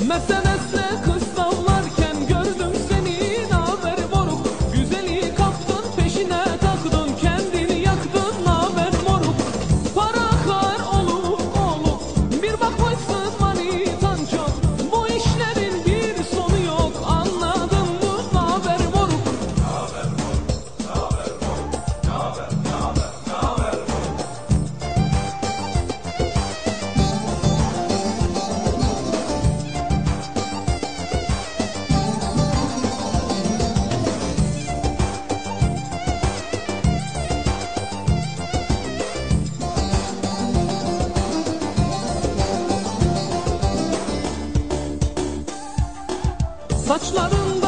Mercedes'le kız tavlarken gördüm seni, naber moruk? Güzeli kaptın peşine taktın, kendini yaktın, naber moruk? Para akar olup bir bakmışsın manitan çok. Bu işlerin bir sonu yok, anladın mı, naber moruk? Saçların